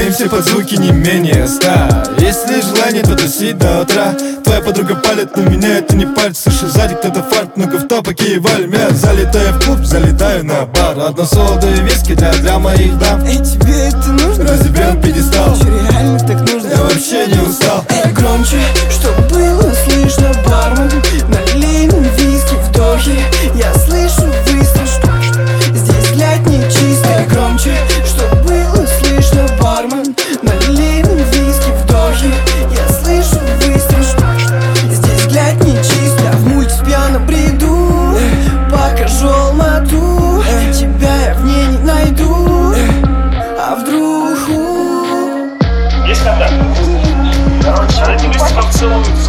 Двигаемся под звуки не менее 100. Если желание, то тусить до утра. Твоя подруга палит, но меня это не палит. Слышу, сзади кто-то фарт, ну-ка в топаке и валим. Я залетаю в клуб, залетаю на бар. Одно солода и виски для моих дам. Эй, тебе это нужно? Разобьем пьедестал. Че, реально так нужно? Я вообще не устал. Эй, громче, чтоб было слышно, бармен. Налей нам виски, вдохи. Я слышу выстрел, здесь взгляд не чистый. Эй, громче, чтоб было слышно, бармен. Налей нам виски, вдохи. Я слышу выстрел, здесь взгляд не чистый. Я в мульт пьяно приду, покажу Алмату. Тебя я в ней не найду, а вдруг Есть контакт? Короче, эти вместе поцелуются.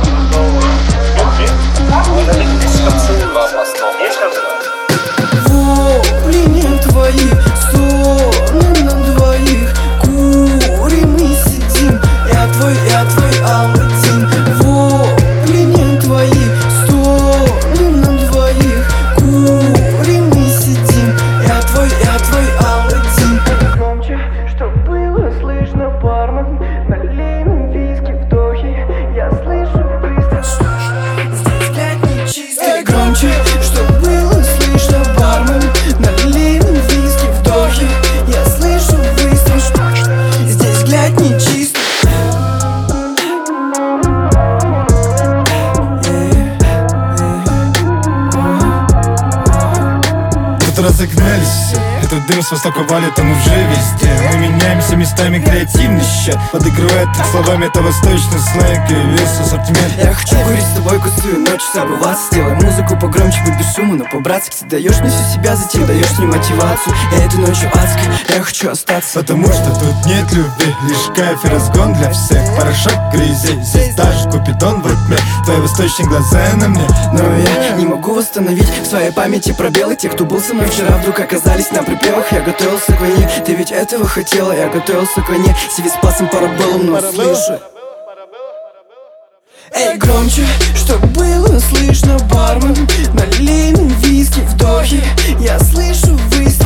Есть контакт? вопли не твои, стоны на двоих. Курим и сидим, я твой Алматин. Вопли не твои, стоны на двоих. Курим и сидим, я твой Алматин. Громче, чтоб было слышно, бармен. Налей нам виски, вдохи. Я слышу выстрел, здесь взгляд не чистый. Эй, громче, чтоб было слышно, бармен. Налей нам виски, вдохи. Я слышу выстрел, здесь взгляд не чистый. Тут разогнались все. Этот дым с востока валит, он уже везде. Мы меняемся местами, креативный щит подыгрывает тут словами, это восточный сленг и весь ассортимент. Я хочу курить с тобой густую ночь, забываться. Сделай музыку погромче, будь без шума, но по-братски. Ты даешь мне всю себя, затем даешь мне мотивацию. Я этой ночью адской, я хочу остаться. Потому что тут нет любви, лишь кайф и разгон для всех. Порошок грязей, здесь даже Купидон во тьме. Твои восточные глаза на мне, Но я не могу восстановить в своей памяти пробелы. Те, кто был со мной вчера, вдруг оказались на припевах. Я готовился к войне, ты ведь этого хотела. Я готовился к войне, себе спасом парабеллум, но слушай. Эй, громче, чтоб было слышно, бармен. Налей нам виски, вдохи. Я слышу выстрел.